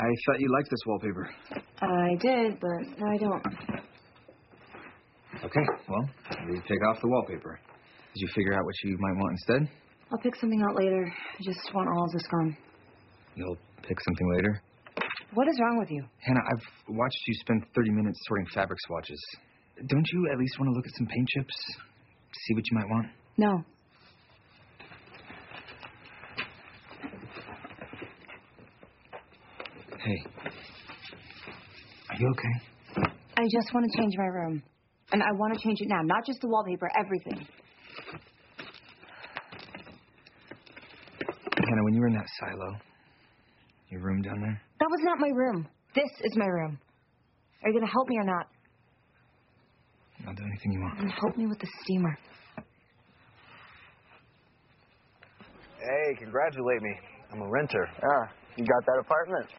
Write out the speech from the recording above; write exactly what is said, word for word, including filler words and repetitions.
I thought you liked this wallpaper. I did, but no, I don't. Okay, well, we take off the wallpaper. Did you figure out what you might want instead? I'll pick something out later. I just want all of this gone. You'll pick something later? What is wrong with you? Hannah, I've watched you spend thirty minutes sorting fabric swatches. Don't you at least want to look at some paint chips? See what you might want? No. Hey. Are you okay? I just want to change my room. And I want to change it now. Not just the wallpaper, everything. Hannah, when you were in that silo, your room down there? That was not my room. This is my room. Are you going to help me or not? I'll do anything you want. And help me with the steamer. Hey, congratulate me. I'm a renter. Ah, you got that apartment.